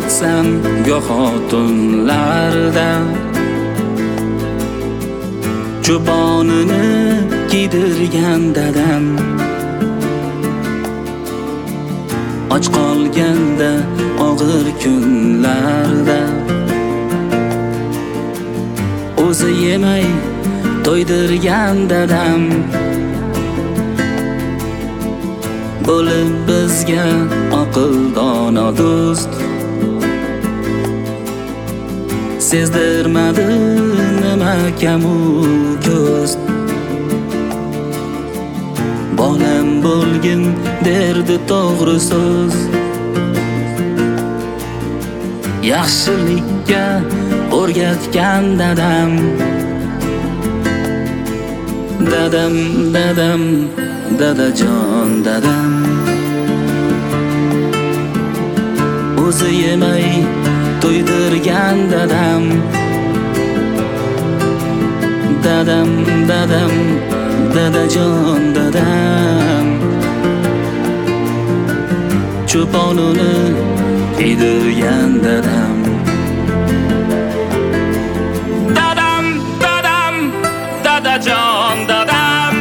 o'tsam goho tunlarda, cho'ponini kiydirgan dadam, och qolganda og'ir kunlarda, o'zi yemay to'ydirgan dadam, bo'lib bizga aql dono do'st, sezdirmadi nima kamu ko'z. Bolam bo'lgin derdi to'g'ri so'z, yaxshilikka o'rgatgan dadam, dadam, dadam, dadajon dadam, o'zi yemay to'ydirgan dadam, dadam, dadam, dadajon dadam, cho'ponini kiydirgan dadam, dadam, dadam, dadajon dadam,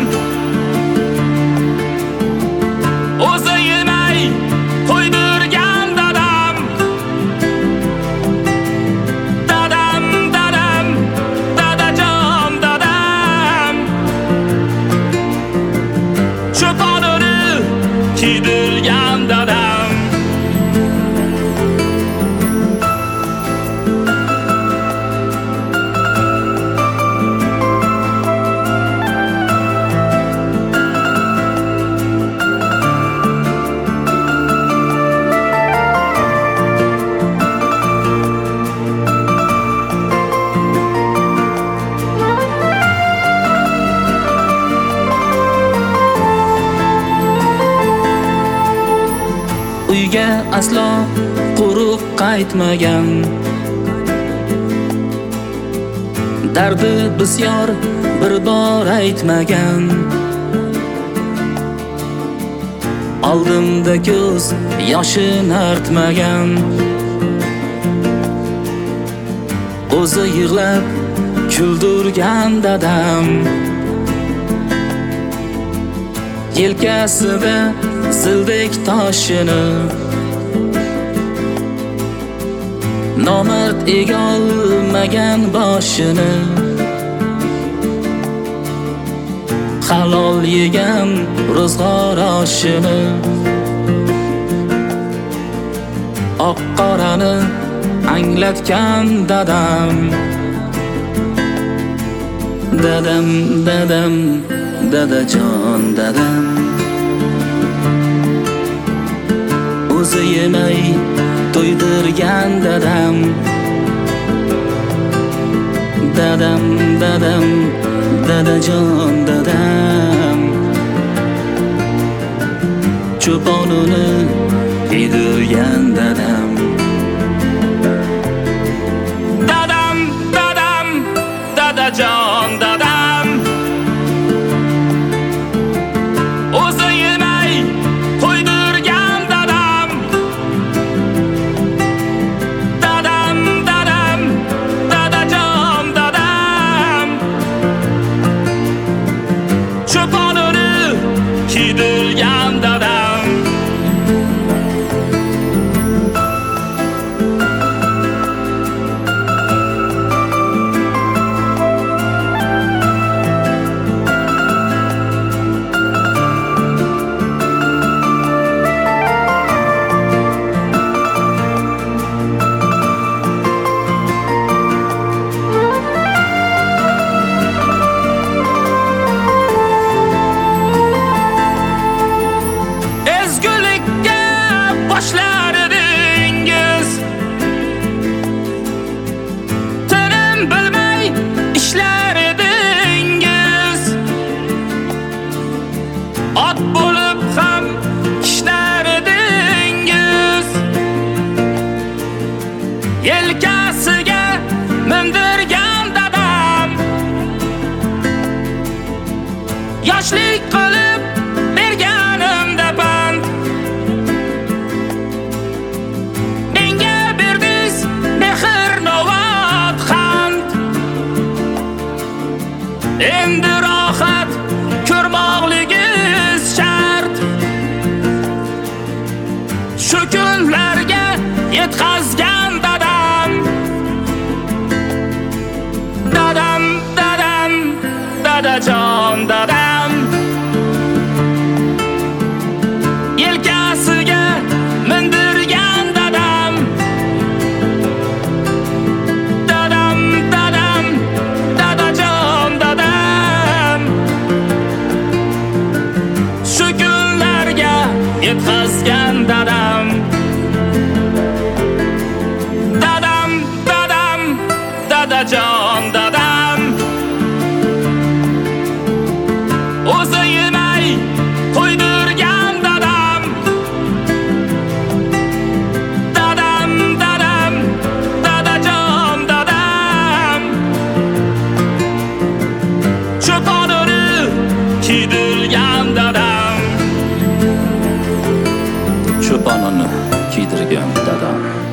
o'zi yemay to'ydirgan dadam, dadam, dadam, dadajon dadam, cho'ponini kiydirgan dadam. Uyga aslo quruq qaytmagan, dardi bisyor bir bor aytmagan, oldimda ko'z yoshin artmagan, o'zi yig'lab kuldirgan dadam, yelkasida zildek toshini nomard egolmagan boshini, halol yegan ro'zg'or oshini, oq qorani anglatgan dadam, dadam, dadam, dadajon dadam, o'zi yemay to'ydirgan dadam, dadam, dadam, dadajon dadam, cho'ponini kiydirgan dadam, dadam, dadam, dadajon dadam, o'zi yemay to'ydirgan dadam, dadam, dadam, dadajon dadam, cho'ponini kiydirgan dadam. Yelkasiga mindirgan dadam, yoshlik qilib berganimda pand, cho'ponini kiydirgan dadam.